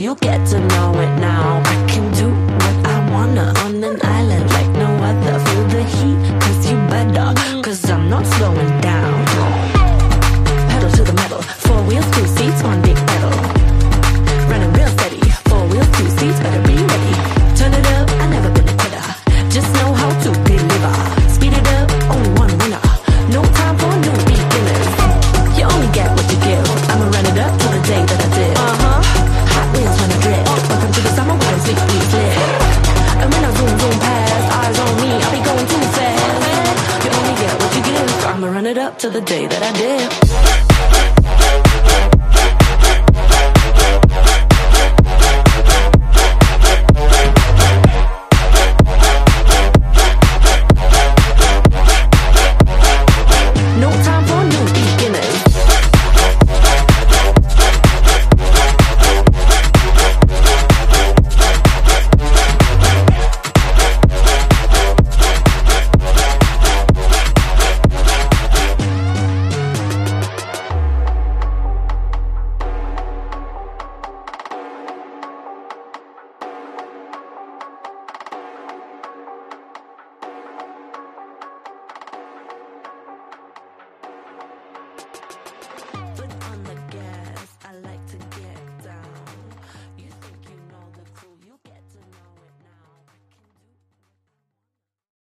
you get to know it now. I can do what I wanna on an island like no other. Feel the heat, cause you better, cause I'm not slowing down. Pedal to the metal, 4 wheels, 2 seats, 1 big pedal. Running real steady, 4 wheels, 2 seats, better be ready. Turn it up, I never been a quitter. Just know how to deliver. Speed it up, only one winner. No time for new beginners. You only get what you give. I'ma run it up till the day that I did. Hot wheels when I drip. Welcome to the summer where I'm 6 feet slip. And when I zoom, zoom past, eyes on me, I'll be going too fast. You only get what you give. I'ma run it up till the day that I did.